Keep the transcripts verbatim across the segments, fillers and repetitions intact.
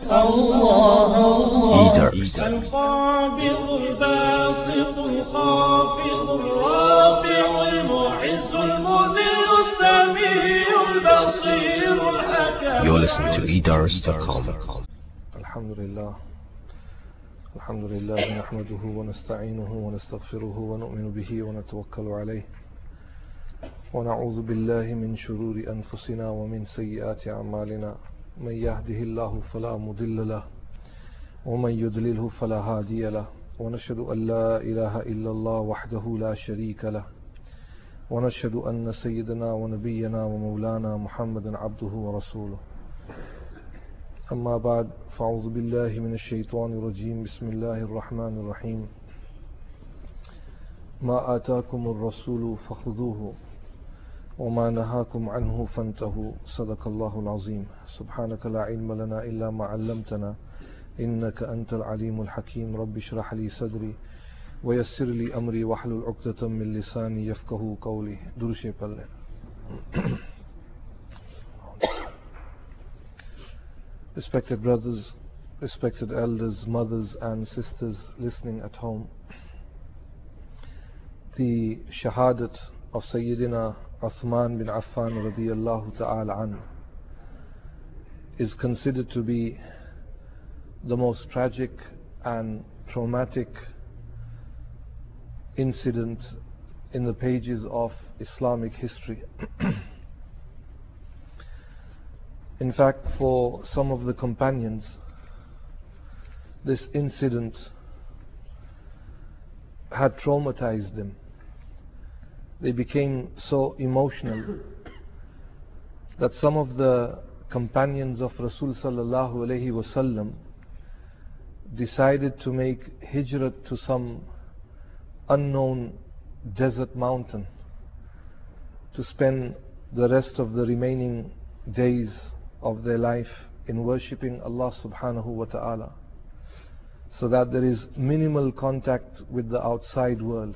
الله الله القابض الباسط الخافض الرافع المعز المذل السميع البصير الحكيم. You're listening to e dars dot com. الحمد لله الحمد لله نحمده ونستعينه ونستغفره ونؤمن به ونتوكل عليه ونعوذ بالله من شرور أنفسنا ومن سيئات أعمالنا من يهده الله فلا مضل له ومن يضلله فلا هادي له ونشهد أن لا إله إلا الله وحده لا شريك له ونشهد أن سيدنا ونبينا ومولانا محمدا عبده ورسوله. أما بعد فأعوذ بالله من الشيطان الرجيم. بسم الله الرحمن الرحيم. ما آتاكم الرسول فخذوه وما نهاكم عنه فانتهوا. صدق الله العظيم. سبحانك لا علم لنا إلا ما علمتنا إنك أنت العليم الحكيم. رب اشرح لي صدري ويسر لي أمري واحلل عقدة من لساني يفقهوا قولي. درود پڑھیں. Respected brothers, respected elders, mothers and sisters listening at home, the shahadat of Sayyidina Uthman bin Affan radiyallahu ta'ala an is considered to be the most tragic and traumatic incident in the pages of Islamic history. In fact, for some of the companions, this incident had traumatized them. They became so emotional that some of the companions of Rasul sallallahu alaihi wasallam decided to make hijrat to some unknown desert mountain to spend the rest of the remaining days of their life in worshipping Allah subhanahu wa ta'ala, so that there is minimal contact with the outside world.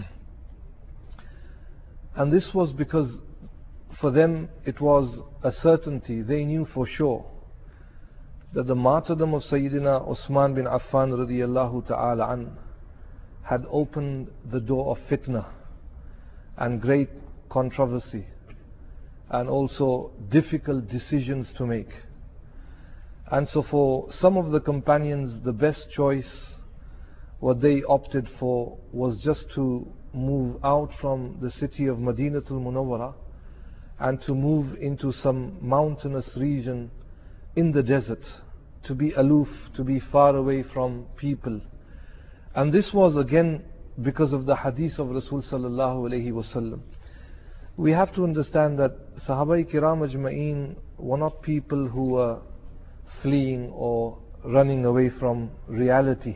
And this was because for them it was a certainty. They knew for sure that the martyrdom of Sayyidina Uthman bin Affan radiyallahu ta'ala an had opened the door of fitna and great controversy and also difficult decisions to make. And so for some of the companions, the best choice, what they opted for, was just to move out from the city of Madinatul Munawwara and to move into some mountainous region in the desert, to be aloof, to be far away from people. And this was again because of the hadith of Rasul sallallahu alaihi wasallam. We have to understand that Sahaba Kiram Ajma'een were not people who were fleeing or running away from reality.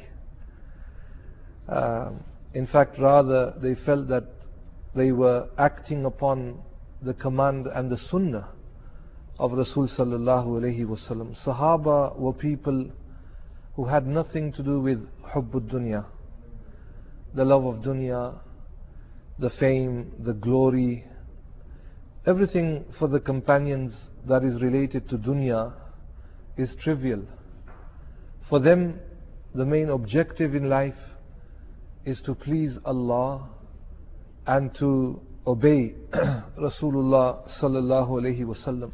Uh, in fact, rather they felt that they were acting upon the command and the sunnah of Rasul sallallahu alaihi wasallam. Sahaba were people who had nothing to do with hubbud dunya, the love of dunya, the fame, the glory. Everything for the companions that is related to dunya is trivial. For them, the main objective in life is to please Allah and to obey Rasulullah sallallahu alaihi wasallam.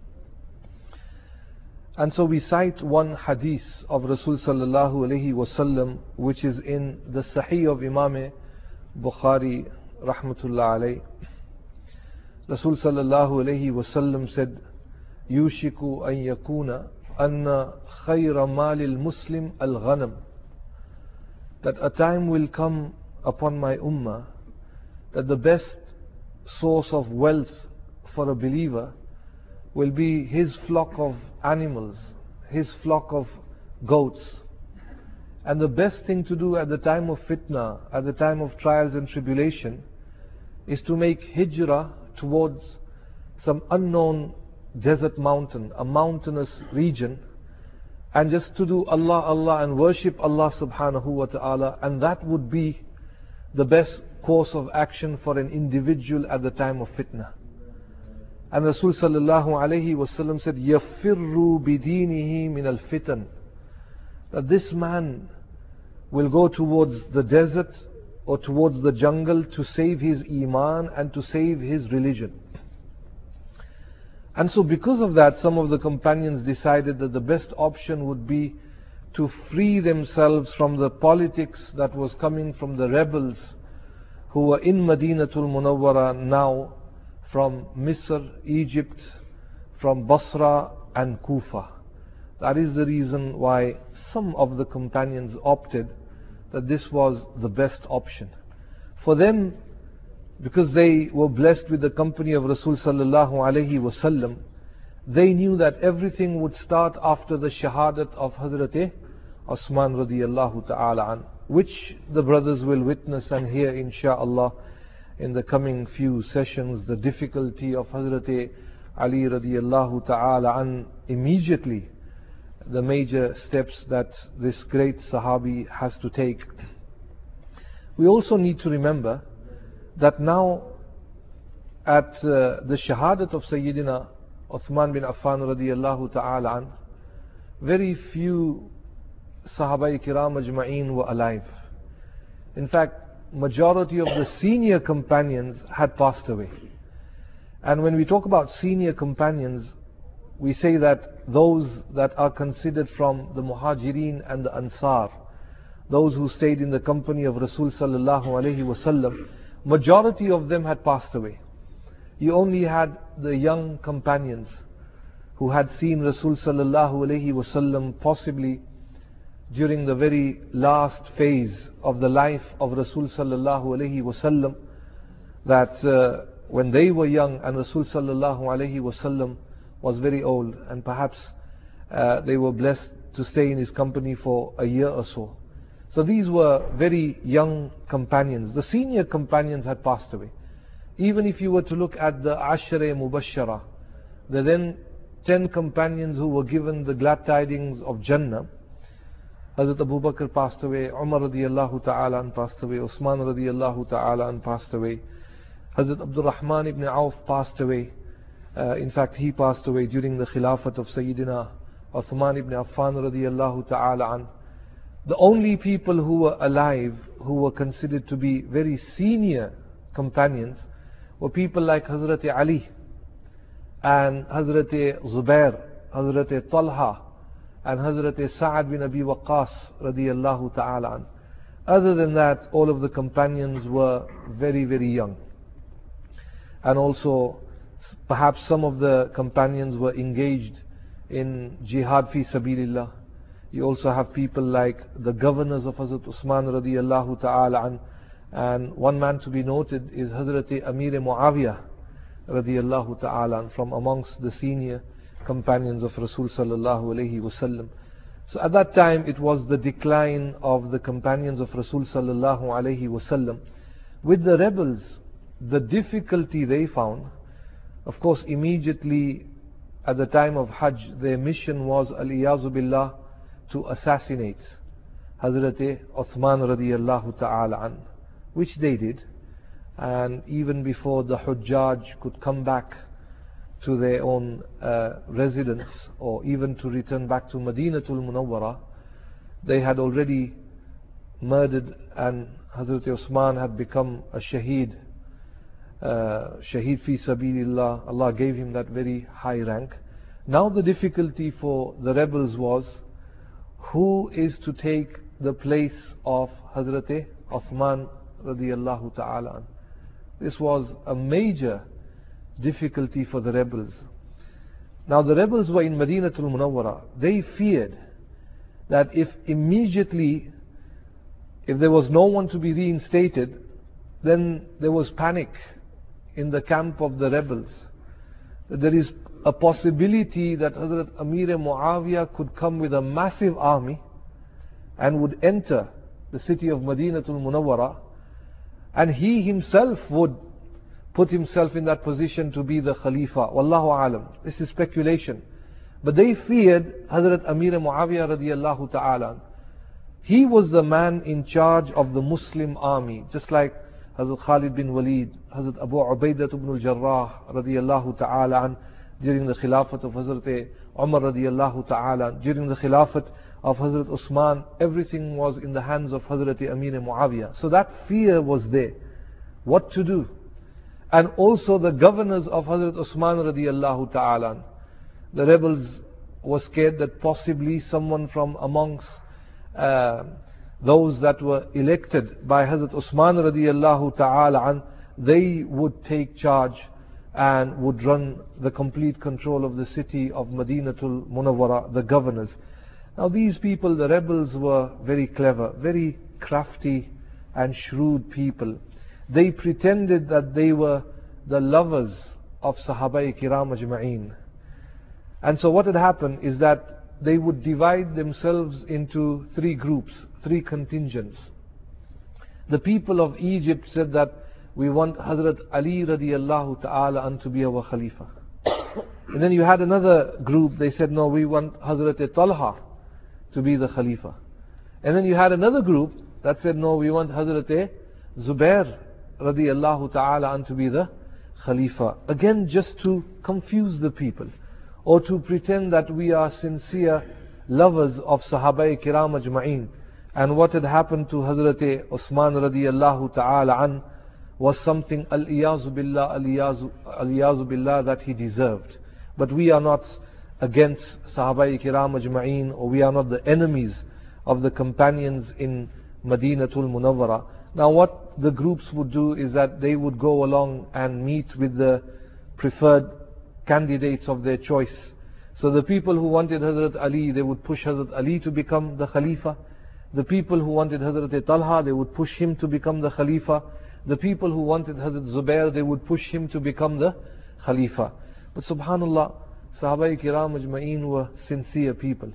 And so we cite one hadith of Rasul sallallahu alaihi wasallam, which is in the Sahih of Imam Bukhari rahmatullah alayh. Rasul sallallahu alayhi wasallam said, "Yushiku an yakuna anna khayra malil muslim al ghanam." That a time will come upon my ummah that the best source of wealth for a believer will be his flock of animals, his flock of goats. And the best thing to do at the time of fitna, at the time of trials and tribulation, is to make hijrah towards some unknown desert mountain, a mountainous region, and just to do Allah, Allah and worship Allah subhanahu wa ta'ala. And that would be the best course of action for an individual at the time of fitna. And Rasul sallallahu alayhi wasallam said, يَفِرُّ بِدِينِهِ مِنَ الْفِتَنِ, that this man will go towards the desert or towards the jungle to save his iman and to save his religion. And so because of that, some of the companions decided that the best option would be to free themselves from the politics that was coming from the rebels who were in Madinatul Munawwara now, from Misr, Egypt, from Basra and Kufa. That is the reason why some of the companions opted that this was the best option. For them, because they were blessed with the company of Rasul sallallahu alaihi wasallam, they knew that everything would start after the shahadat of Hazrat Osman radiyallahu ta'ala an, which the brothers will witness and hear insha'Allah in the coming few sessions, the difficulty of Hazrat Ali radiyallahu ta'ala an, immediately the major steps that this great Sahabi has to take. We also need to remember that now at uh, the shahadat of Sayyidina Uthman bin Affan radiyallahu ta'ala an, very few Sahaba Kiram Ajma'een were alive. In fact, majority of the senior companions had passed away. And when we talk about senior companions, we say that those that are considered from the Muhajirin and the Ansar, those who stayed in the company of Rasul sallallahu alaihi wasallam, majority of them had passed away. You only had the young companions who had seen Rasul sallallahu alaihi wasallam possibly during the very last phase of the life of Rasul sallallahu alaihi wasallam, that uh, when they were young and Rasul sallallahu alaihi wasallam was very old, and perhaps uh, they were blessed to stay in his company for a year or so. So these were very young companions. The senior companions had passed away. Even if you were to look at the Ashra Mubashshara, the then ten companions who were given the glad tidings of Jannah, Hazrat Abu Bakr passed away, Umar radiyallahu ta'ala an passed away, Usman radiyallahu ta'ala an passed away, Hazrat Abdul Rahman ibn Auf passed away. Uh, in fact, he passed away during the Khilafat of Sayyidina Uthman ibn Affan radiyallahu ta'ala an. The only people who were alive, who were considered to be very senior companions, were people like Hazrat Ali and Hazrat Zubair, Hazrat Talha and Hazrat Sa'ad bin Abi Waqqas radiyallahu ta'ala an. Other than that, all of the companions were very, very young. And also, perhaps some of the companions were engaged in jihad fi sabilillah. You also have people like the governors of Hazrat Usman radiyallahu ta'ala an, and one man to be noted is Hazrat Amir Muawiyah radiyallahu ta'ala an, from amongst the senior companions of Rasul sallallahu alayhi wasallam. So at that time it was the decline of the companions of Rasul sallallahu alayhi wasallam. With the rebels, the difficulty they found, of course, immediately at the time of Hajj, their mission was al-iyazu billah, to assassinate Hazrat Uthman radiyallahu ta'ala an, which they did. And even before the Hujjaj could come back to their own uh, residence, or even to return back to Madinatul Munawwara, they had already murdered, and Hazrat Uthman had become a shaheed. Uh, Shaheed fi sabilillah, Allah gave him that very high rank. Now the difficulty for the rebels was, who is to take the place of Hazrat Uthman radiyallahu ta'ala an. This was a major difficulty for the rebels. Now the rebels were in Madinatul Munawwara. They feared that if immediately, if there was no one to be reinstated, then there was panic in the camp of the rebels. There is a possibility that Hazrat Amir Muawiyah could come with a massive army and would enter the city of Madinatul Munawwara, and he himself would put himself in that position to be the Khalifa. Wallahu alam. This is speculation. But they feared Hazrat Amir Muawiyah radiyallahu ta'ala. He was the man in charge of the Muslim army, just like Hazrat Khalid bin Walid, Hazrat Abu Ubaidah ibn al-Jarrah radiyallahu ta'ala an, during the Khilafat of Hazrat Umar radiyallahu ta'ala, during the Khilafat of Hazrat Usman, everything was in the hands of Hazrat Amir Muawiyah. So that fear was there. What to do? And also the governors of Hazrat Usman radiyallahu ta'ala, the rebels were scared that possibly someone from amongst uh, those that were elected by Hazrat Usman radiyallahu ta'ala an, they would take charge and would run the complete control of the city of Madinatul Munawwara, the governors. Now these people, the rebels, were very clever, very crafty and shrewd people. They pretended that they were the lovers of Sahabai Kiram Ajma'een. And so what had happened is that they would divide themselves into three groups, three contingents. The people of Egypt said that we want Hazrat Ali radiyallahu ta'ala an to be our Khalifa. And then you had another group, they said no, we want Hazrat Talha to be the Khalifa. And then you had another group that said no, we want Hazrat Zubair radiyallahu ta'ala an to be the Khalifa. Again, just to confuse the people, or to pretend that we are sincere lovers of Sahabai Kiram Ajma'een. And what had happened to Hazrat Usman radiyallahu ta'ala an was something al-iyazu billah, al-iyazu, al-iyazu billah, that he deserved. But we are not against Sahabai Kiram Ajma'een, or we are not the enemies of the companions in Madinatul Munawwara. Now what the groups would do is that they would go along and meet with the preferred candidates of their choice. So the people who wanted Hazrat Ali, they would push Hazrat Ali to become the Khalifa. The people who wanted Hazrat Talha, they would push him to become the Khalifa. The people who wanted Hazrat Zubair, they would push him to become the Khalifa. But subhanallah, Sahabai Kiram Ajma'een were sincere people.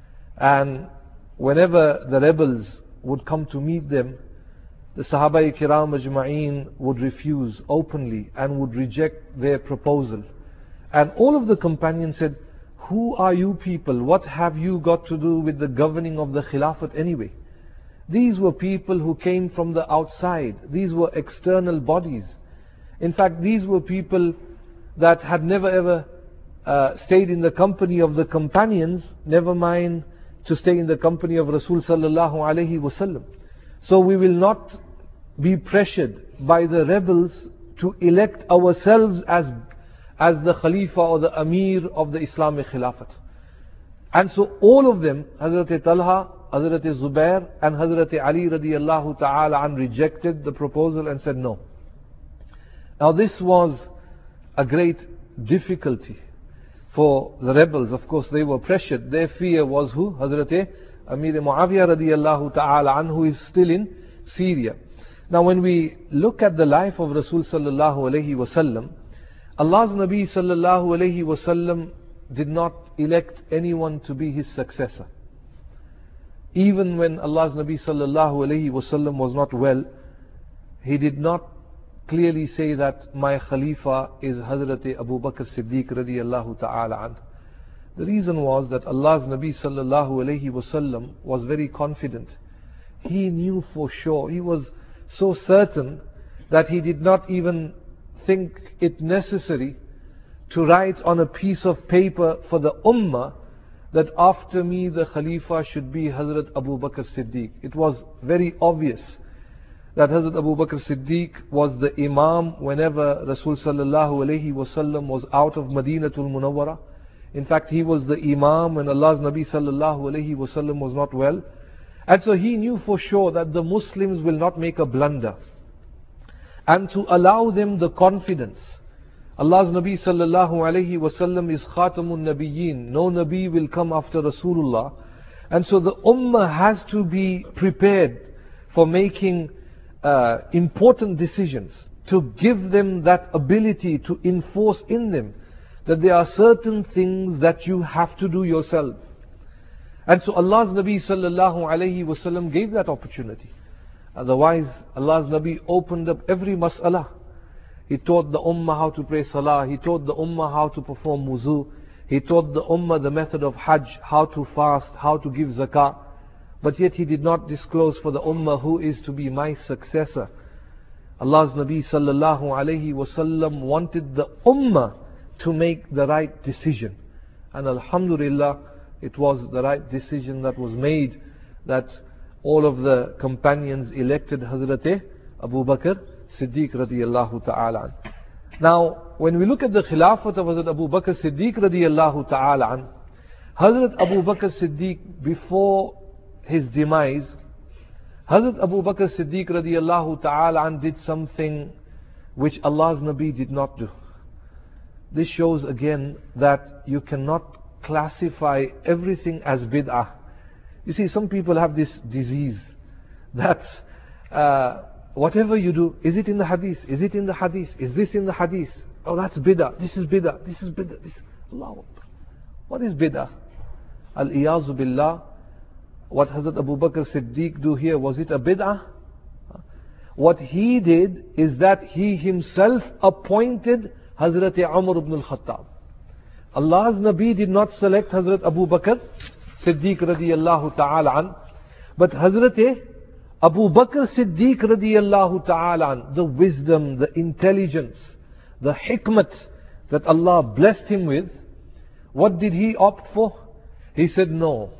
And whenever the rebels would come to meet them, the Sahabai Kiram Ajma'een would refuse openly and would reject their proposal. And all of the companions said, who are you people? What have you got to do with the governing of the Khilafat anyway? These were people who came from the outside. These were external bodies. In fact, these were people that had never ever uh, stayed in the company of the companions, never mind to stay in the company of Rasul sallallahu alaihi wasallam. So we will not be pressured by the rebels to elect ourselves as as the Khalifa or the Amir of the Islamic Khilafat. And so all of them, Hazrat Talha, Hazrat Zubair and Hazrat Ali radiyallahu ta'ala an, rejected the proposal and said no. Now this was a great difficulty for the rebels. Of course they were pressured. Their fear was who? Hazrat Amir Muawiyah radiyallahu ta'ala an, who is still in Syria. Now when we look at the life of Rasul sallallahu alayhi wasallam, Allah's Nabi sallallahu alayhi wasallam did not elect anyone to be his successor. Even when Allah's Nabi sallallahu alayhi wasallam was not well, he did not clearly say that my Khalifa is Hazrat Abu Bakr Siddiq radiyallahu ta'ala an. The reason was that Allah's Nabi sallallahu alayhi wasallam was very confident. He knew for sure, he was so certain that he did not even think it necessary to write on a piece of paper for the Ummah that after me the Khalifa should be Hazrat Abu Bakr Siddiq. It was very obvious that Hazrat Abu Bakr Siddiq was the Imam whenever Rasul sallallahu alayhi wasallam was out of Madinatul Munawwara. In fact, he was the Imam when Allah's Nabi sallallahu alayhi wasallam was not well. And so he knew for sure that the Muslims will not make a blunder. And to allow them the confidence, Allah's Nabi sallallahu alayhi wasallam is Khatamun Nabiyyin. No Nabi will come after Rasulullah. And so the Ummah has to be prepared for making uh, important decisions, to give them that ability to enforce in them that there are certain things that you have to do yourself. And so Allah's Nabi sallallahu alayhi wasallam gave that opportunity. Otherwise, Allah's Nabi opened up every mas'ala. He taught the Ummah how to pray Salah. He taught the Ummah how to perform wuzu. He taught the Ummah the method of Hajj, how to fast, how to give zakah. But yet He did not disclose for the Ummah who is to be my successor. Allah's Nabi sallallahu alayhi wasallam wanted the ummah to make the right decision. And alhamdulillah, it was the right decision that was made, that all of the companions elected Hazrat Abu Bakr Siddiq radiyallahu ta'ala. Now, when we look at the Khilafat of Hazrat Abu Bakr Siddiq radiyallahu ta'ala, Hazrat Abu Bakr Siddiq, before his demise, Hazrat Abu Bakr Siddiq radiyallahu ta'ala did something which Allah's Nabi did not do. This shows again that you cannot classify everything as bid'ah. You see, some people have this disease that uh, whatever you do, is it in the hadith? Is it in the hadith? Is this in the hadith? Oh, that's bid'ah. This is bid'ah. This is bid'ah. This. Allahu Akbar. What is bid'ah? Al-iyazu billah. What Hazrat Abu Bakr Siddiq do here, was it a bid'ah? What he did is that he himself appointed Hazrat Umar ibn al-Khattab. Allah's Nabi did not select Hazrat Abu Bakr Siddiq radiyallahu ta'ala an, but Hazrat Abu Bakr Siddiq radiyallahu ta'ala an, the wisdom, the intelligence, the hikmat that Allah blessed him with, what did he opt for? He said no.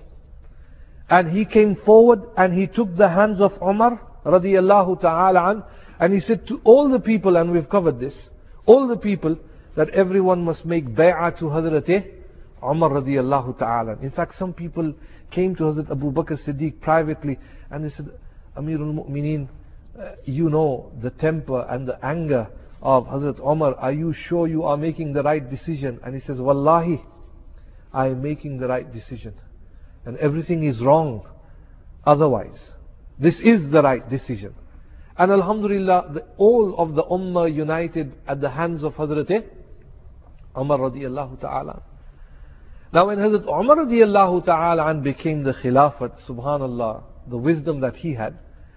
And he came forward and he took the hands of Umar radiyallahu ta'ala an, and he said to all the people, and we've covered this, all the people, that everyone must make bay'ah to Hazrat Umar radiyallahu ta'ala. In fact, some people came to Hazrat Abu Bakr Siddiq privately and they said, Amirul Mu'mineen, uh, you know the temper and the anger of Hazrat Umar. Are you sure you are making the right decision? And he says, Wallahi, I am making the right decision. And everything is wrong otherwise. This is the right decision. And alhamdulillah, the, all of the ummah united at the hands of Hazrat Umar radiyallahu ta'ala. Now when Hazrat Umar radiyallahu ta'ala became the Khilafat, subhanallah, the wisdom that he had,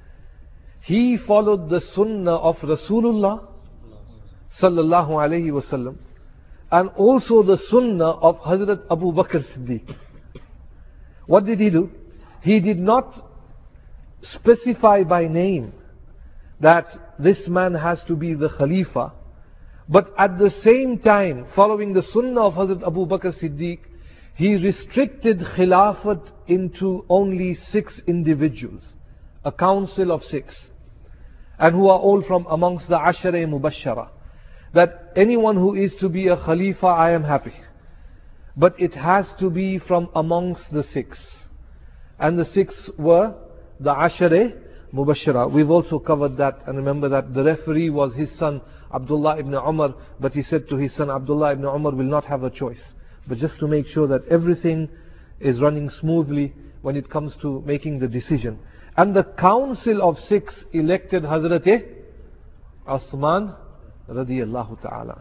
he followed the sunnah of Rasulullah sallallahu alayhi wasallam, and also the sunnah of Hazrat Abu Bakr Siddiq. What did he do? He did not specify by name that this man has to be the Khalifa, but at the same time, following the sunnah of Hazrat Abu Bakr Siddiq, he restricted Khilafat into only six individuals, a council of six, and who are all from amongst the Ashara Mubashara. That anyone who is to be a Khalifa, I am happy, but it has to be from amongst the six. And the six were the Ashara Mubashara. We've also covered that, and remember that the referee was his son Abdullah ibn Umar, but he said to his son Abdullah ibn Umar will not have a choice, but just to make sure that everything is running smoothly when it comes to making the decision. And the council of six elected Hazrat Uthman radiyallahu ta'ala.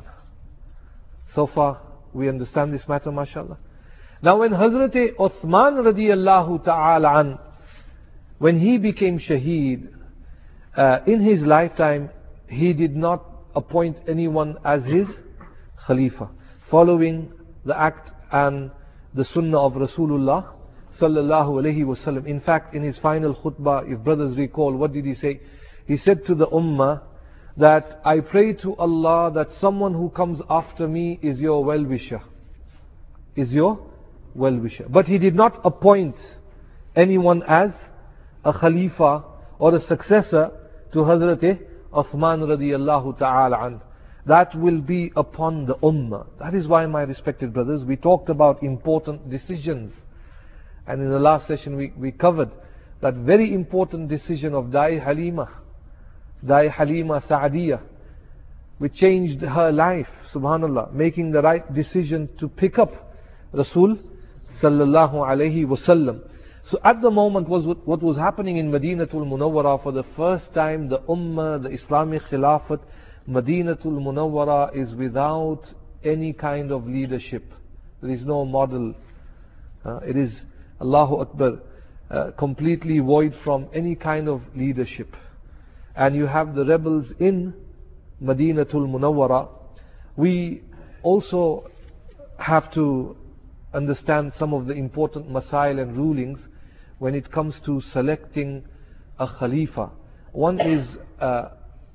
So far we understand this matter, mashallah. Now when Hazrat Uthman radiyallahu ta'ala, when he became shaheed, uh, in his lifetime he did not appoint anyone as his Khalifa, following the act and the sunnah of Rasulullah sallallahu alayhi wasallam. In fact, in his final khutbah, if brothers recall, what did he say? He said to the ummah that I pray to Allah that someone who comes after me is your well-wisher, is your well-wisher. But he did not appoint anyone as a Khalifa or a successor to Hazrat Uthman radiyallahu ta'ala an. That will be upon the ummah. That is why, my respected brothers, we talked about important decisions. And in the last session we, we covered that very important decision of Dai Halima, Dai Halima Sa'adiyah, which changed her life, subhanallah, making the right decision to pick up Rasul sallallahu alayhi wasallam. So at the moment was what was happening in Madinatul Munawwara. For the first time, the Ummah, the Islamic Khilafat, Madinatul Munawwara is without any kind of leadership. There is no model. Uh, it is, Allahu Akbar, uh, completely void from any kind of leadership. And you have the rebels in Madinatul Munawwara. We also have to understand some of the important masail and rulings when it comes to selecting a Khalifa. One is uh,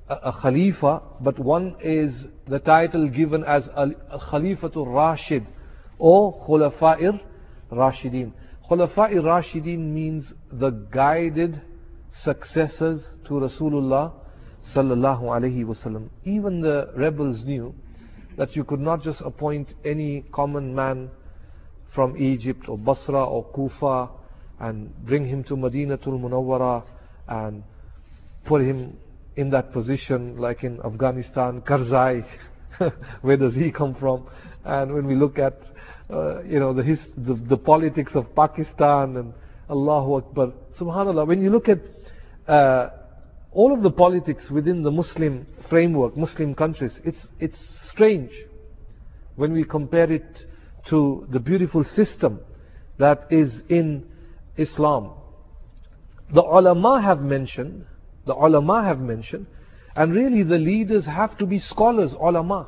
a, a Khalifa, but one is the title given as al, al Khalifatul Rashid or Khulafa'ir Rashidin. Khulafa'ir Rashidin means the guided successors to Rasulullah sallallahu alaihi wasallam. Even the rebels knew that you could not just appoint any common man from Egypt or Basra or Kufa and bring him to Madinatul Munawwara and put him in that position, like in Afghanistan, Karzai. Where does he come from? And when we look at uh, you know the, his, the the politics of Pakistan and Allahu Akbar, subhanallah, when you look at uh, all of the politics within the Muslim framework, Muslim countries, it's it's strange when we compare it to the beautiful system that is in Islam. The ulama have mentioned, the ulama have mentioned, and really the leaders have to be scholars, ulama.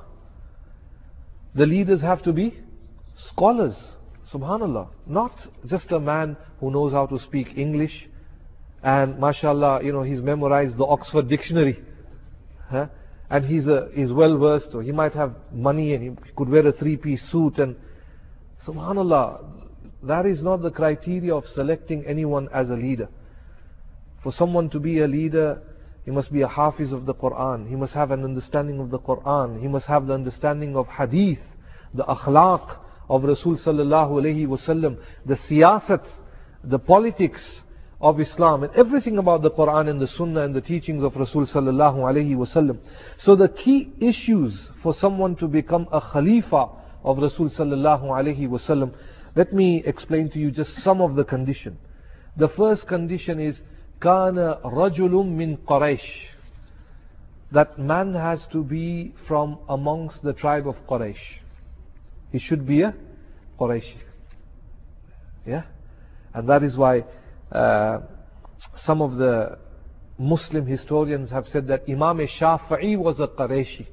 The leaders have to be scholars, subhanallah. Not just a man who knows how to speak English and mashallah, you know, he's memorized the Oxford Dictionary. Huh? And he's a, he's well versed, or he might have money and he could wear a three-piece suit, and subhanallah, that is not the criteria of selecting anyone as a leader. For someone to be a leader, he must be a hafiz of the Quran, he must have an understanding of the Quran, he must have the understanding of hadith, the akhlaq of Rasul sallallahu alayhi wasallam, the siyasat, the politics of Islam, and everything about the Quran and the Sunnah and the teachings of Rasul sallallahu alayhi wasallam. So the key issues for someone to become a Khalifa of Rasul sallallahu alayhi wasallam, let me explain to you just some of the condition. The first condition is kana rajulun min Quraysh. That man has to be from amongst the tribe of Quraysh. He should be a Qurayshi. Yeah? And that is why uh, some of the Muslim historians have said that Imam Shafi'i was a Qurayshi.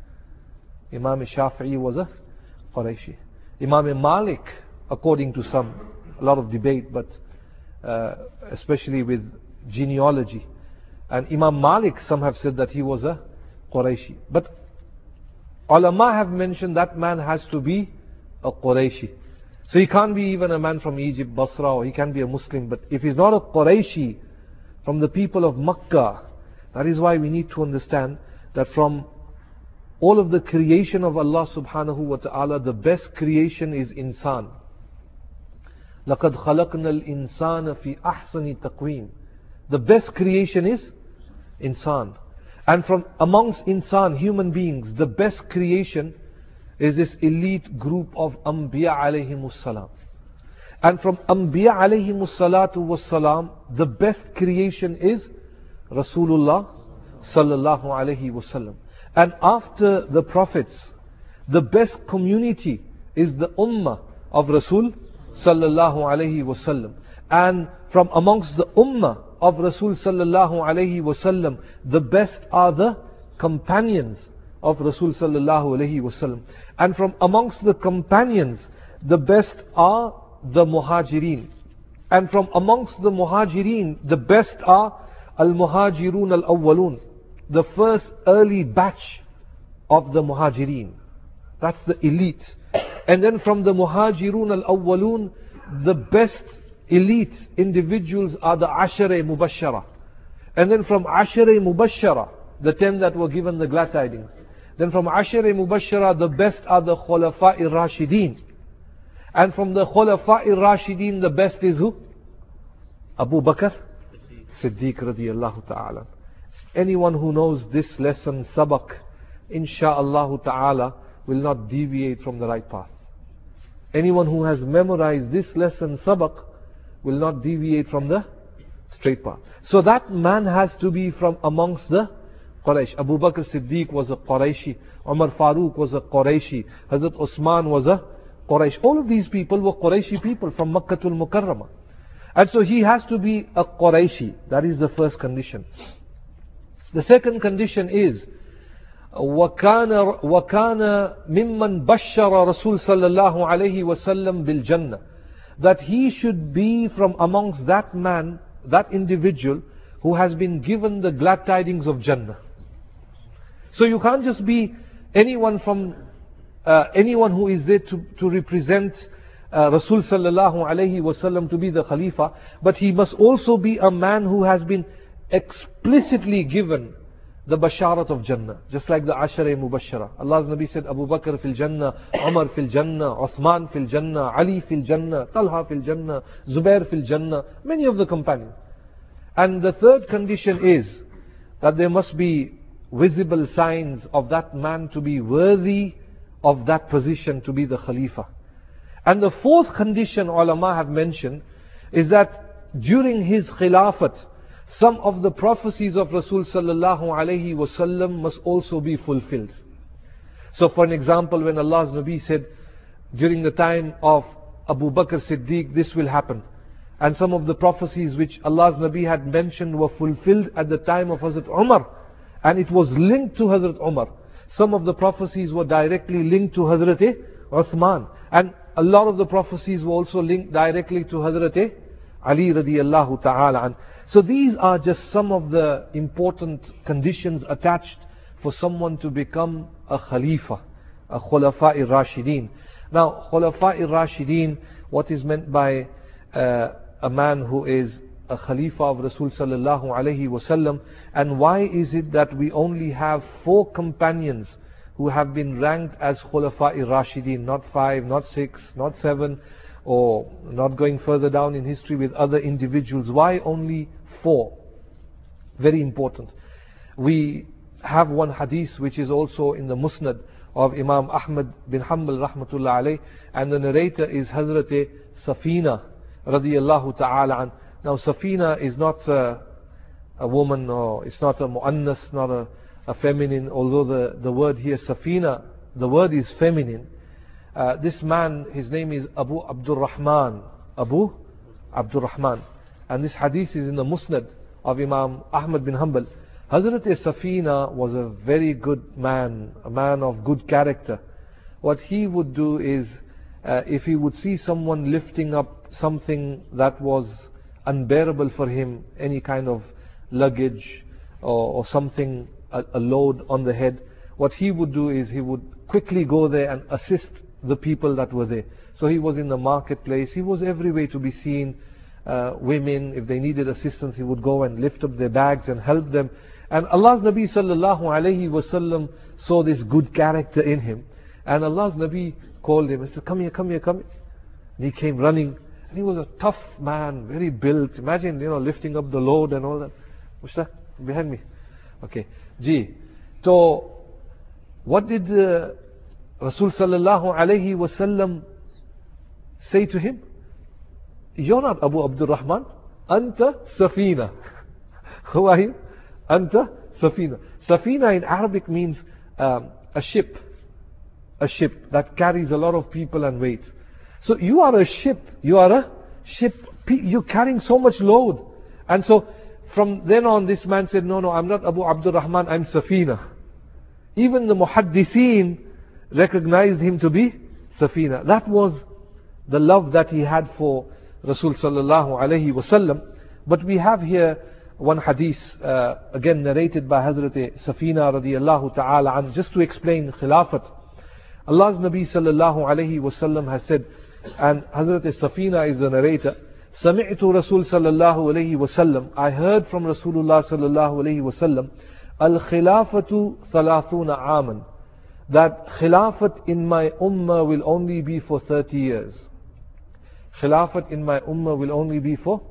Imam Shafi'i was a Qurayshi. Imam Malik, according to some, a lot of debate, but uh, especially with genealogy. And Imam Malik, some have said that he was a Qurayshi. But ulama have mentioned that man has to be a Qurayshi. So he can't be even a man from Egypt, Basra, or he can be a Muslim. But if he's not a Qurayshi from the people of Makkah, that is why we need to understand that from all of the creation of Allah subhanahu wa ta'ala, the best creation is insan. لَقَدْ خَلَقْنَا الْإِنسَانَ فِي أَحْسَنِ تَقْوِيمٍ. The best creation is insan. And from amongst insan, human beings, the best creation is this elite group of Anbiya alayhimus salam. And from Anbiya alayhimus salatu was salam, the best creation is Rasulullah sallallahu alayhi wasallam. And after the prophets, the best community is the ummah of Rasul sallallahu alayhi wasallam. And from amongst the ummah of Rasul sallallahu alayhi wasallam, the best are the companions of Rasul sallallahu alayhi wasallam. And from amongst the companions, the best are the muhajirin. And from amongst the muhajirin, the best are al-muhajirun al-awwalun, the first early batch of the muhajirin. That's the elite. And then from the muhajirun al-awwalun, the best elite individuals are the ashara mubashara. And then from ashara mubashara, the ten that were given the glad tidings. Then from ashara mubashara, the best are the khulafa'i rashidin. And from the khulafa'i rashidin, the best is who? Abu Bakr Siddiq radiyallahu ta'ala. Anyone who knows this lesson, sabak, insha'Allah ta'ala, will not deviate from the right path. Anyone who has memorized this lesson, sabak, will not deviate from the straight path. So that man has to be from amongst the Quraysh. Abu Bakr Siddiq was a Qurayshi. Umar Farooq was a Qurayshi. Hazrat Osman was a Quraysh. All of these people were Qurayshi people from Makkatul Mukarramah. And so he has to be a Qurayshi. That is the first condition. The second condition is وَكَانَ وَكَانَ مِمَّنْ بَشَّرَ رَسُولُ صَلَّى اللَّهُ عَلَيْهِ وَسَلَّمْ بِالْجَنَّةِ. That he should be from amongst that man, that individual who has been given the glad tidings of Jannah. So you can't just be anyone from, uh, anyone who is there to, to represent uh, Rasul sallallahu alayhi wasallam to be the Khalifa, but he must also be a man who has been explicitly given the basharat of Jannah, just like the Ashara Mubashara. Allah's Nabi said, Abu Bakr fil Jannah, Umar fil Jannah, Uthman fil Jannah, Ali fil Jannah, Talha fil Jannah, Zubair fil Jannah, many of the companions. And the third condition is that there must be visible signs of that man to be worthy of that position to be the Khalifa. And the fourth condition ulama have mentioned is that during his Khilafat, some of the prophecies of Rasul sallallahu alayhi wasallam must also be fulfilled. So for an example, when Allah's Nabi said, during the time of Abu Bakr Siddiq, this will happen. And some of the prophecies which Allah's Nabi had mentioned were fulfilled at the time of Hazrat Umar. And it was linked to Hazrat Umar. Some of the prophecies were directly linked to Hazrat Uthman. And a lot of the prophecies were also linked directly to Hazrat Ali radiyallahu ta'ala an. So these are just some of the important conditions attached for someone to become a Khalifa, a Khulafa'i Rashideen. Now, Khulafa'i Rashideen, what is meant by uh, a man who is a Khalifa of Rasul sallallahu alayhi wasallam, and why is it that we only have four companions who have been ranked as Khulafa'i Rashideen, not five, not six, not seven, or not going further down in history with other individuals? Why only four? Very important. We have one hadith which is also in the Musnad of Imam Ahmad bin Hanbal rahmatullah alayh, and the narrator is Hazrat Safina radiyallahu ta'ala an. Now Safina is not a, a woman, or it's not a mu'annas, not a, a feminine, although the, the word here Safina, the word is feminine. Uh, this man, his name is Abu Abdul Rahman. Abu Abdul Rahman. And this hadith is in the Musnad of Imam Ahmad bin Hanbal. Hazrat Safina was a very good man, a man of good character. What he would do is, uh, if he would see someone lifting up something that was unbearable for him, any kind of luggage or, or something, a, a load on the head, what he would do is he would quickly go there and assist the people that were there. So he was in the marketplace, he was everywhere to be seen. Uh, women, if they needed assistance, he would go and lift up their bags and help them. And Allah's Nabi sallallahu alayhi wasallam saw this good character in him, and Allah's Nabi called him and said, come here, come here, come here. And he came running, and he was a tough man, very built. Imagine, you know, lifting up the load and all that. What's that? Behind me. Okay. Ji. So, what did uh, Rasul sallallahu alayhi wasallam say to him? You're not Abu Abdul Rahman, Anta Safina. Who are you? Anta Safina. Safina in Arabic means um, a ship. A ship that carries a lot of people and weight. So you are a ship. You are a ship. You're carrying so much load. And so from then on, this man said, no, no, I'm not Abu Abdul Rahman, I'm Safina. Even the Muhaddithin recognized him to be Safina. That was the love that he had for Rasul sallallahu alayhi wasallam. But we have here one hadith, uh, again narrated by Hazrat Safina radiyallahu ta'ala an, just to explain Khilafat. Allah's Nabi sallallahu alayhi wasallam has said, and Hazrat Safina is the narrator, Sami'tu Rasul sallallahu alayhi wasallam, I heard from Rasulullah sallallahu alayhi wasallam, Al-Khilafatu thalathuna aman, that Khilafat in my ummah will only be for thirty years. Khilafat in my ummah will only be for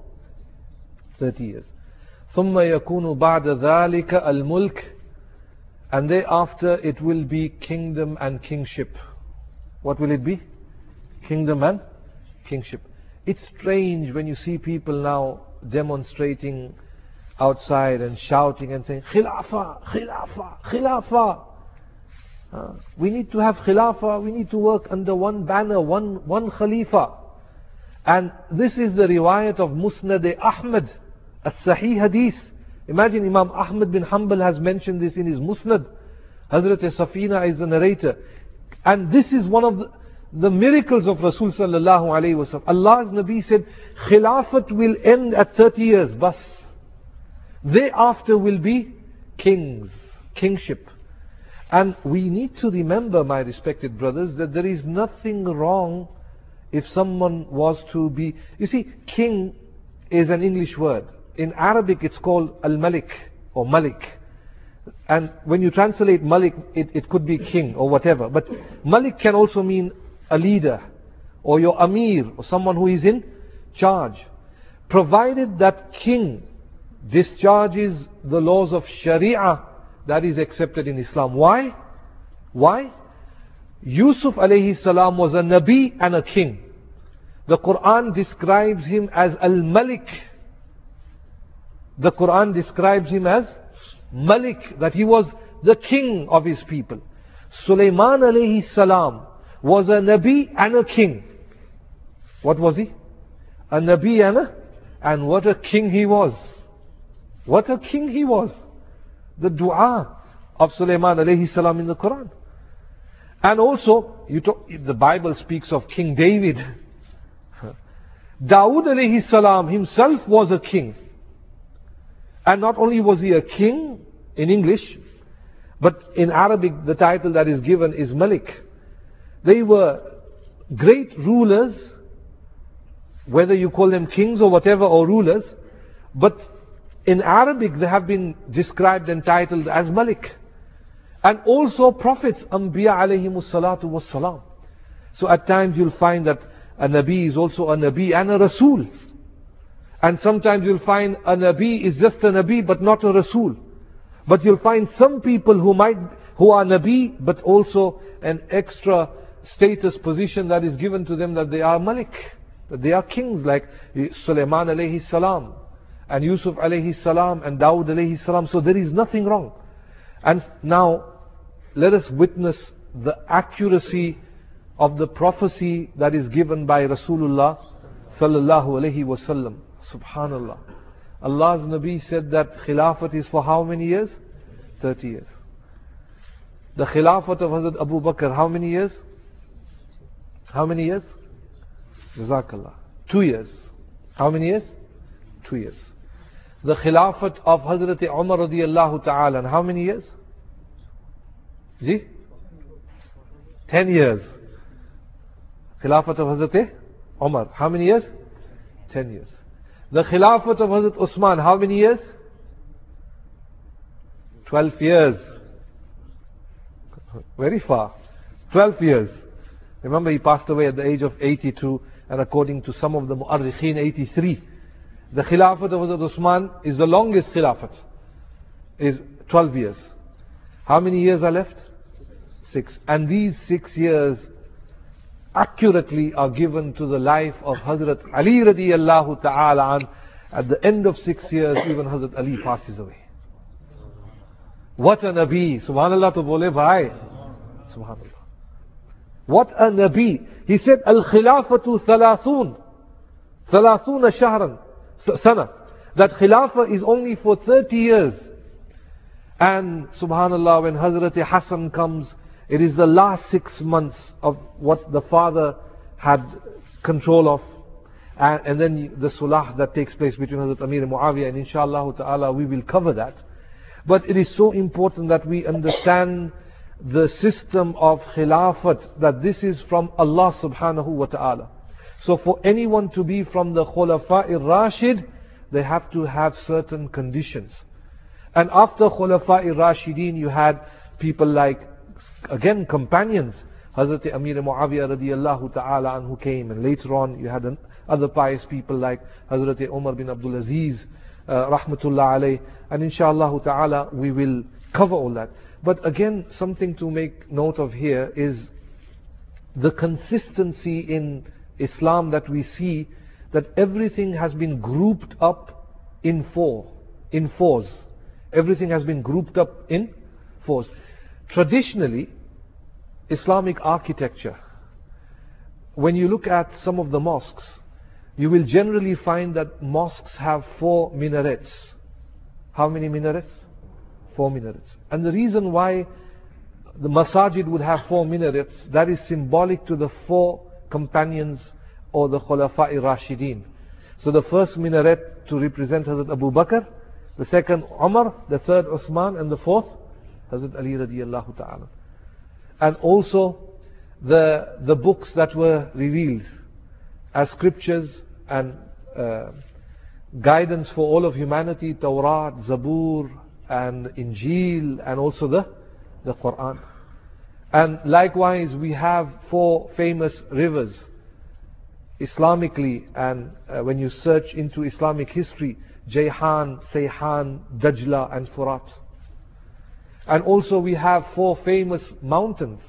thirty years. ثم يكون بعد ذلك الملك, and thereafter it will be kingdom and kingship. What will it be? Kingdom and kingship. It's strange when you see people now demonstrating outside and shouting and saying Khilafah, Khilafah, Khilafah. Uh, we need to have Khilafah, we need to work under one banner, one, one Khalifa. And this is the riwayat of Musnad Ahmad, As-Sahih Hadith. Imagine Imam Ahmad bin Hanbal has mentioned this in his Musnad. Hazrat Safina is the narrator. And this is one of the, the miracles of Rasul sallallahu alayhi wa sallam. Allah's Nabi said, Khilafat will end at thirty years, bas. Thereafter will be kings, kingship. And we need to remember, my respected brothers, that there is nothing wrong if someone was to be... You see, king is an English word. In Arabic it's called Al-Malik or Malik. And when you translate Malik, it, it could be king or whatever. But Malik can also mean a leader or your Amir or someone who is in charge. Provided that king discharges the laws of Sharia, that is accepted in Islam. Why? Why? Yusuf alayhi salam was a Nabi and a king. The Quran describes him as Al-Malik. The Quran describes him as Malik, that he was the king of his people. Sulaiman alayhi salam was a Nabi and a king. What was he? A Nabi and a, and what a king he was. What a king he was. The dua of Sulaiman alayhi salam in the Quran. And also, you talk, the Bible speaks of King David. Dawood alayhi salam himself was a king. And not only was he a king in English, but in Arabic the title that is given is Malik. They were great rulers, whether you call them kings or whatever, or rulers, but in Arabic they have been described and titled as Malik. And also prophets, Anbiya alayhimus salatu was salam. So at times you'll find that a Nabi is also a Nabi and a Rasul. And sometimes you'll find a Nabi is just a Nabi but not a Rasul. But you'll find some people who might, who are Nabi but also an extra status position that is given to them, that they are Malik, that they are kings, like Sulaiman alayhi salam and Yusuf alayhi salam and Dawood alayhi salam. So there is nothing wrong. And now let us witness the accuracy of the prophecy that is given by Rasulullah sallallahu alayhi wasallam. Subhanallah. Allah's Nabi said that Khilafat is for how many years? thirty years. The Khilafat of Hazrat Abu Bakr, how many years? How many years? Jazakallah. Two years. How many years? Two years. The Khilafat of Hazrat Umar radiyallahu ta'ala, and how many years? Ji? Ten years. Khilafat of Hazrat Umar, how many years? Ten years. The Khilafat of Hazrat Usman, how many years? Twelve years. Very far. Twelve years. Remember, he passed away at the age of eighty-two, and according to some of the Mu'arrikhin, eighty-three. The Khilafat of Hazrat Usman is the longest Khilafat. Is twelve years. How many years are left? Six. And these six years accurately are given to the life of Hazrat Ali radiyallahu ta'ala an. At the end of six years, even Hazrat Ali passes away. What a Nabi! Subhanallah to bole bhai. Subhanallah. What a Nabi! He said, Al-Khilafatu thalathun. Thalathuna shahran. Sana. That Khilafah is only for thirty years. And Subhanallah, when Hazrat Hassan comes, it is the last six months of what the father had control of. And, and then the sulah that takes place between Hazrat Amir and Muawiyah. And inshallah ta'ala we will cover that. But it is so important that we understand the system of Khilafat, that this is from Allah subhanahu wa ta'ala. So for anyone to be from the Khulafa' Rashid, they have to have certain conditions. And after Khulafa' Rashidin, you had people like, again, companions. Hazrat Amir Muawiyah radiyallahu ta'ala anhu came, and later on you had an, other pious people like Hazrat Umar bin Abdul Aziz uh, rahmatullah alayh. And inshallah ta'ala we will cover all that. But again, something to make note of here is the consistency in Islam that we see, that everything has been grouped up in four, in fours. Everything has been grouped up in fours. Traditionally, Islamic architecture, when you look at some of the mosques, you will generally find that mosques have four minarets. How many minarets? Four minarets. And the reason why the masajid would have four minarets, that is symbolic to the four companions or the Khulafa' Rashidin. So the first minaret to represent Hazrat Abu Bakr, the second Umar, the third Uthman, and the fourth Hazrat Ali radiallahu ta'ala. And also the, the books that were revealed as scriptures and uh, guidance for all of humanity, Tawrat, Zabur and Injil, and also the, the Quran. And likewise we have four famous rivers Islamically, and uh, when you search into Islamic history, Jayhan, Sayhan, Dajla and Furat. And also we have four famous mountains: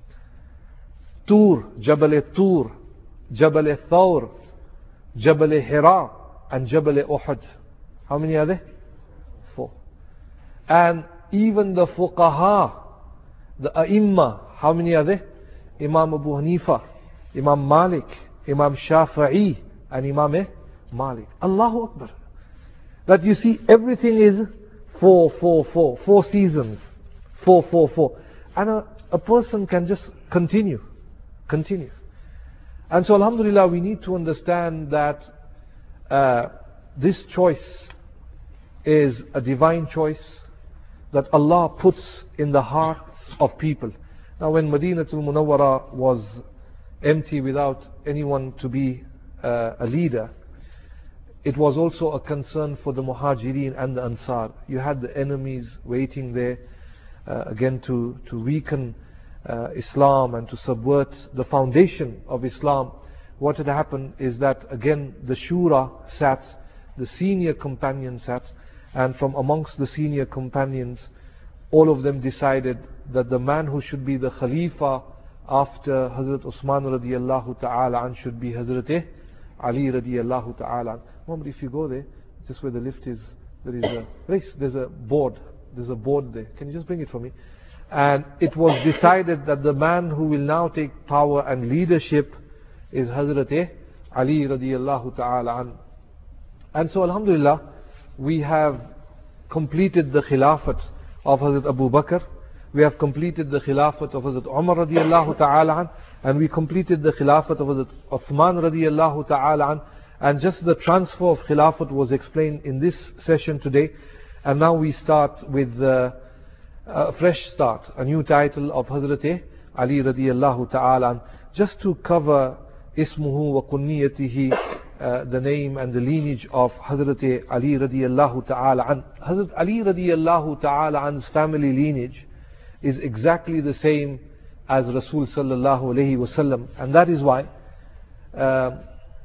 Tur, Jabal Tur, Jabal Thawr, Jabal Hira and Jabal Uhud. How many are there? Four. And even the Fuqaha, the A'imma, how many are there? Imam Abu Hanifa, Imam Malik, Imam Shafi'i and Imam Malik. Allahu Akbar. That you see everything is four, four, four, four seasons. Four, four, four. And a, a person can just continue. Continue. And so alhamdulillah, we need to understand that uh, this choice is a divine choice that Allah puts in the hearts of people. Now when Madinatul Munawwara was empty without anyone to be uh, a leader, it was also a concern for the Muhajirin and the Ansar. You had the enemies waiting there uh, again to, to weaken uh, Islam and to subvert the foundation of Islam. What had happened is that again the Shura sat, the senior companions sat, and from amongst the senior companions, all of them decided that the man who should be the Khalifa after Hazrat Usman radiallahu ta'ala an should be Hazrat Ali radiallahu ta'ala an. Remember, if you go there, just where the lift is, there is a place, there's a board, there's a board there. Can you just bring it for me? And it was decided that the man who will now take power and leadership is Hazrat Ali radiallahu ta'ala an. And so alhamdulillah, we have completed the Khilafat of Hazrat Abu Bakr, we have completed the Khilafat of Hazrat Umar radiallahu ta'ala an, and we completed the Khilafat of Hazrat Uthman radiallahu ta'ala an, and just the transfer of Khilafat was explained in this session today. And now we start with uh, a fresh start, a new title of Hazrat Ali radiallahu ta'ala an, just to cover ismuhu wa kunniyatihi, uh, the name and the lineage of Hazrat Ali radiallahu ta'ala an. Hazrat Ali radiallahu ta'ala an's family lineage is exactly the same as Rasul sallallahu alayhi wasallam, and that is why uh,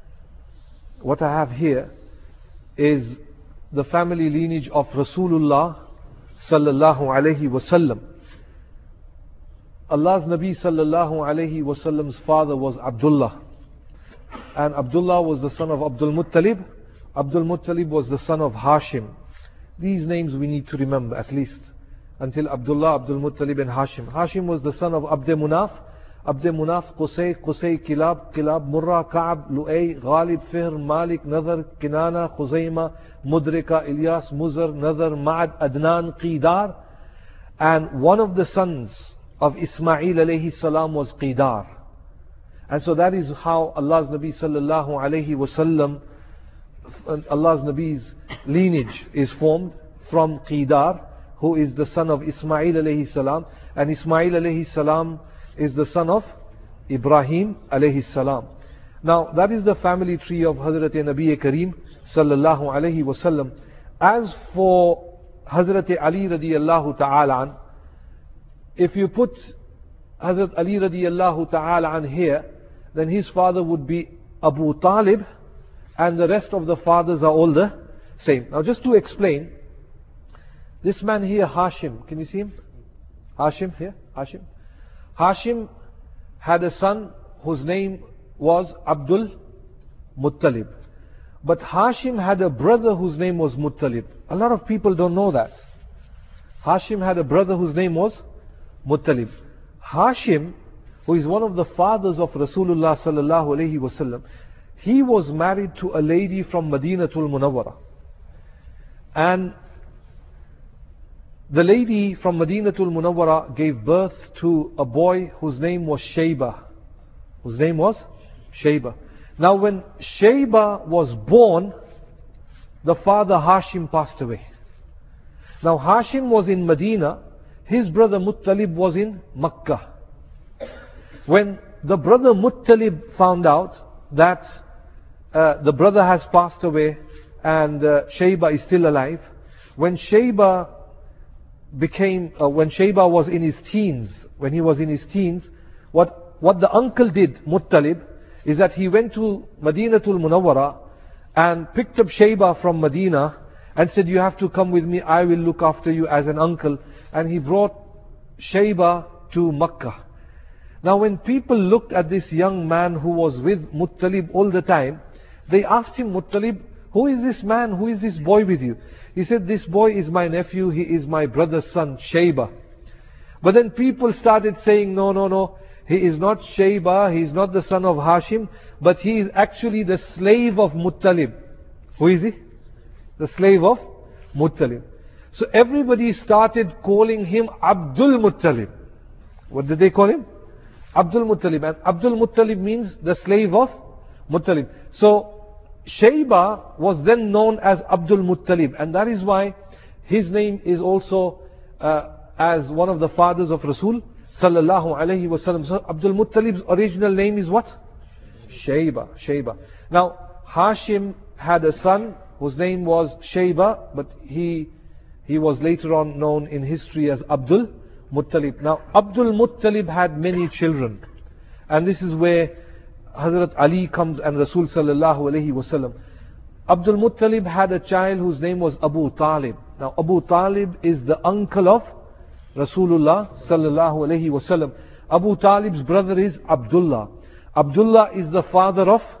what I have here is the family lineage of Rasulullah sallallahu alayhi wasallam. Allah's Nabi sallallahu alayhi wasallam's father was Abdullah, and Abdullah was the son of Abdul Muttalib. Abdul Muttalib was the son of Hashim. These names we need to remember at least until Abdullah, Abdul Muttalib and Hashim. Hashim was the son of Abd Munaf, Abd Munaf, Qusay, Qusay, Kilab, Kilab, Murrah, Ka'ab, Lu'ay, Ghalib, Fihr, Malik, Nadar, Kinana, Khuzayma, Mudrika, Ilyas, Muzar, Nadar, Ma'ad, Adnan, Qidar. And one of the sons of Ismail alayhi salam was Qidar. And so that is how Allah's Nabi sallallahu alayhi wasallam, Allah's Nabi's lineage is formed from Qidar, who is the son of Ismail alayhi salam, and Ismail alayhi salam is the son of Ibrahim alayhi salam. Now that is the family tree of Hazrat Nabi Kareem sallallahu alayhi wasallam. As for Hazrat Ali radiyallahu ta'ala an, if you put Hazrat Ali radiyallahu ta'ala an here, then his father would be Abu Talib, and the rest of the fathers are all the same. Now just to explain, this man here, Hashim, can you see him? Hashim here, Hashim. Hashim had a son whose name was Abdul Muttalib. But Hashim had a brother whose name was Muttalib. A lot of people don't know that. Hashim had a brother whose name was Muttalib. Hashim, who is one of the fathers of Rasulullah sallallahu alayhi wasallam, he was married to a lady from Madinatul Munawwara. And the lady from Madinatul Munawwara gave birth to a boy whose name was Shayba. Whose name was Shayba. Now when Shayba was born, the father Hashim passed away. Now Hashim was in Medina. his brother Muttalib was in Makkah. When the brother Muttalib found out that uh, the brother has passed away and uh, Shayba is still alive, when Shayba became, uh, when Shayba was in his teens, when he was in his teens, what, what the uncle did, Muttalib, is that he went to Madinatul Munawwara and picked up Shayba from Medina and said, you have to come with me, I will look after you as an uncle. And he brought Shayba to Makkah. Now when people looked at this young man who was with Muttalib all the time, they asked him, Muttalib, who is this man, who is this boy with you? He said, this boy is my nephew, he is my brother's son, Shayba. But then people started saying, no, no, no, he is not Shayba, he is not the son of Hashim, but he is actually the slave of Muttalib. Who is he? The slave of Muttalib. So everybody started calling him Abdul Muttalib. What did they call him? Abdul Muttalib. And Abdul Muttalib means the slave of Muttalib. So Shayba was then known as Abdul Muttalib, and that is why his name is also uh, as one of the fathers of Rasul sallallahu alaihi wasallam. So Abdul Muttalib's original name is what? Shayba. Shayba. Now Hashim had a son whose name was Shayba, but he he was later on known in history as Abdul Muttalib. Now Abdul Muttalib had many children, and this is where Hazrat Ali comes and Rasul sallallahu alayhi wasallam. Abdul Muttalib had a child whose name was Abu Talib. Now Abu Talib is the uncle of Rasulullah sallallahu alayhi wasallam. Abu Talib's brother is Abdullah. Abdullah is the father of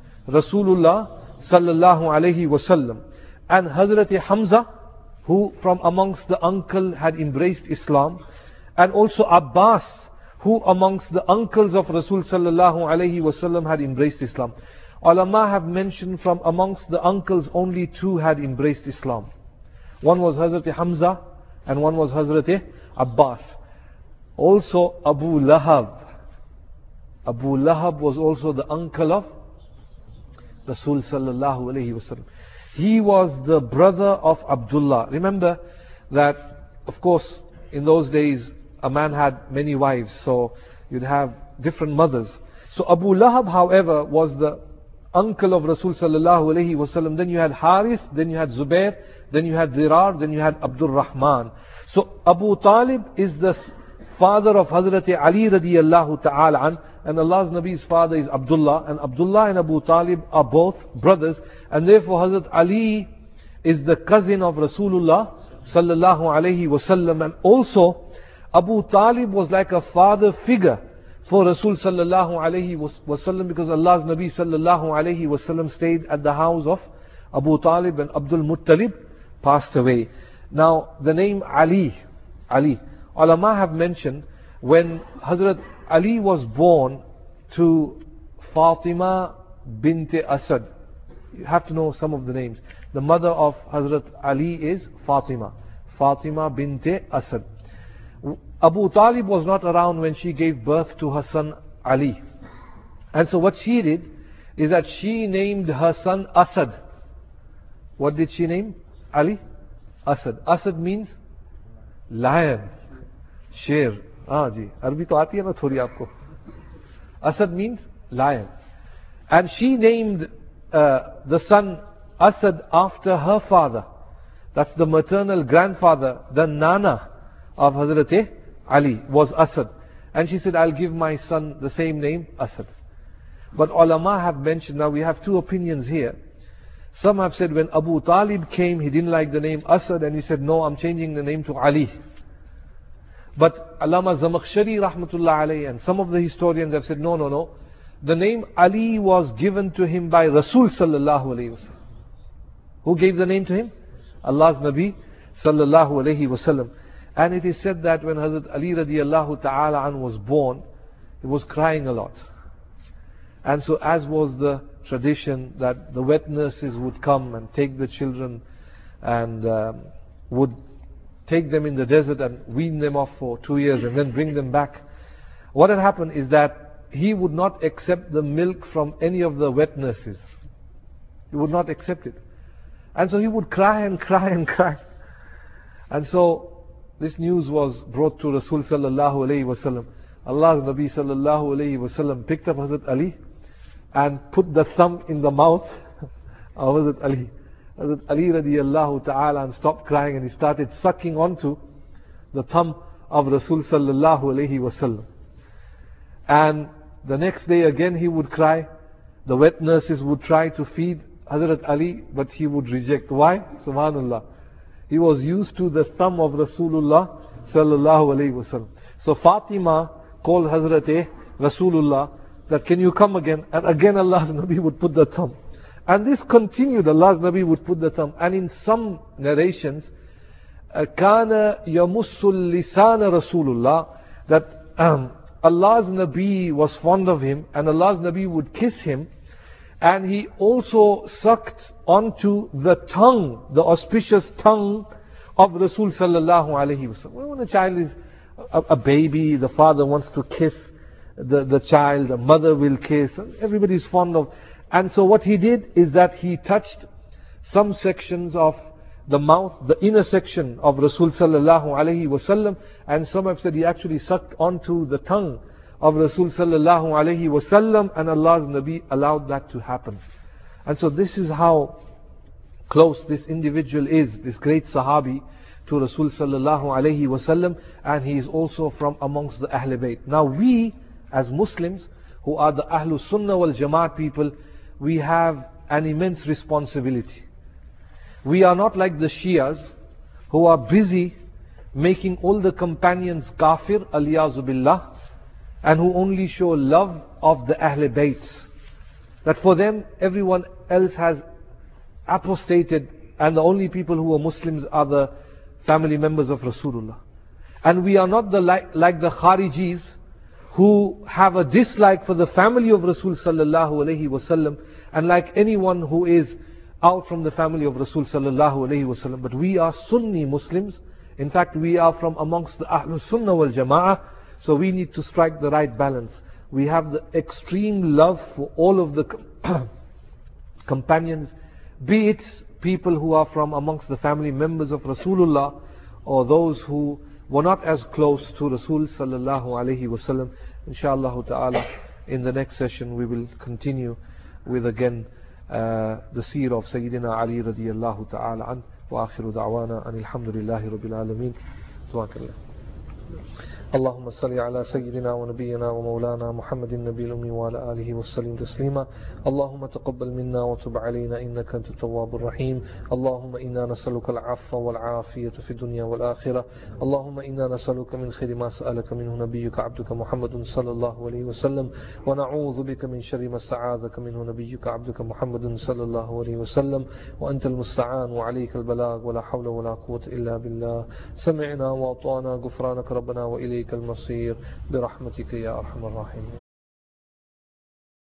Rasulullah sallallahu alayhi wasallam. And Hazrat Hamza, who from amongst the uncle had embraced Islam, and also Abbas, who amongst the uncles of Rasul sallallahu alayhi wasallam had embraced Islam. Ulama have mentioned from amongst the uncles only two had embraced Islam. One was Hazrat Hamza and one was Hazrat Abbas. Also Abu Lahab. Abu Lahab was also the uncle of Rasul sallallahu alayhi wasallam. He was the brother of Abdullah. Remember that, of course, in those days a man had many wives, so you'd have different mothers. So Abu Lahab, however, was the uncle of Rasul sallallahu alayhi wasallam. Then you had Haris, then you had Zubair, then you had Dirar, then you had Abdul Rahman. So Abu Talib is the father of Hazrat Ali radiyallahu ta'ala an, and Allah's Nabi's father is Abdullah, and Abdullah and Abu Talib are both brothers, and therefore Hazrat Ali is the cousin of Rasulullah sallallahu alayhi wasallam. And also Abu Talib was like a father figure for Rasul sallallahu alayhi wasallam, because Allah's Nabi sallallahu alayhi wasallam stayed at the house of Abu Talib, and Abdul Muttalib passed away. Now the name Ali, Ali, ulama have mentioned when Hazrat Ali was born to Fatima bint Asad. You have to know some of the names. The mother of Hazrat Ali is Fatima, Fatima bint Asad. Abu Talib was not around when she gave birth to her son Ali. And so what she did is that she named her son Asad. What did she name? Ali? Asad. Asad means lion. Sher. Ah ji. Arabi to aati hai na thodi aapko. Asad means lion. And she named uh, the son Asad after her father. That's the maternal grandfather, the Nana of Hazrat Ali was Asad. And she said, I'll give my son the same name, Asad. But ulama have mentioned, now we have two opinions here. Some have said when Abu Talib came, he didn't like the name Asad, and he said, no, I'm changing the name to Ali. But Allama Zamakhshari rahmatullah alayhi and some of the historians have said, no, no, no. The name Ali was given to him by Rasul sallallahu alayhi wasallam. Who gave the name to him? Allah's Nabi sallallahu alayhi wasallam. And it is said that when Hazrat Ali radiyallahu ta'ala an was born, he was crying a lot. And so as was the tradition that the wet nurses would come and take the children and um, would take them in the desert and wean them off for two years and then bring them back. What had happened is that he would not accept the milk from any of the wet nurses. He would not accept it. And so he would cry and cry and cry. And so this news was brought to Rasul sallallahu alayhi wasallam, Allah's Nabi sallallahu alayhi wasallam picked up Hazrat Ali and put the thumb in the mouth of Hazrat Ali. Hazrat Ali radiallahu ta'ala and stopped crying, and he started sucking onto the thumb of Rasul sallallahu alayhi wasallam. And the next day again he would cry. The wet nurses would try to feed Hazrat Ali, but he would reject. Why? Subhanallah. He was used to the thumb of Rasulullah sallallahu alayhi wasallam. So Fatima called Hazrat Rasulullah that, can you come again? And again Allah's Nabi would put the thumb. And this continued, Allah's Nabi would put the thumb. And in some narrations, كَانَ يَمُسُّ اللِّسَانَ Rasulullah, that um, Allah's Nabi was fond of him, and Allah's Nabi would kiss him, and he also sucked onto the tongue, the auspicious tongue of Rasul sallallahu alayhi wasallam. When a child is a, a baby, the father wants to kiss the, the child, the mother will kiss, and everybody is fond of. And so what he did is that he touched some sections of the mouth, the inner section of Rasul sallallahu alayhi wasallam, and some have said he actually sucked onto the tongue of Rasul sallallahu alayhi wasallam, and Allah's Nabi allowed that to happen. And so this is how close this individual is, this great Sahabi, to Rasul sallallahu alayhi wasallam, and he is also from amongst the Ahl Bayt. Now we as Muslims, who are the Ahlus Sunnah wal Jamaat people, we have an immense responsibility. We are not like the Shias, who are busy making all the companions kafir, aliyazu billah, and who only show love of the Ahl Bayt. That for them, everyone else has apostated, and the only people who are Muslims are the family members of Rasulullah. And we are not the like, like the Kharijis, who have a dislike for the family of Rasul sallallahu alayhi wasallam, and like anyone who is out from the family of Rasul sallallahu alayhi wasallam. But we are Sunni Muslims. In fact, we are from amongst the Ahlus Sunnah wal Jama'ah. So we need to strike the right balance. We have the extreme love for all of the companions, be it people who are from amongst the family members of Rasulullah, or those who were not as close to Rasul sallallahu alayhi wasallam. Inshallah ta'ala, in the next session we will continue with again uh, the seer of Sayyidina Ali radiyallahu ta'ala an, wa akhiru da'wana an alhamdulillahi rabbil alameen. Tawakallah. اللهم صل على سيدنا ونبينا ومولانا محمد النبي الأمي وعلى آله وسلم تسليما. اللهم تقبل منا وتب علينا إنك أنت التواب الرحيم. اللهم إنا نسألك العفو والعافية في الدنيا والآخرة. اللهم إنا نسألك من خير ما سألك منه نبيك عبدك محمد صلى الله عليه وسلم، ونعوذ بك من شر ما استعاذك منه نبيك عبدك محمد صلى الله عليه وسلم، وأنت المستعان وعليك البلاغ ولا حول ولا قوة إلا بالله. سمعنا وأطعنا غفرانك ربنا وإليك المصير برحمتك يا أرحم الراحمين.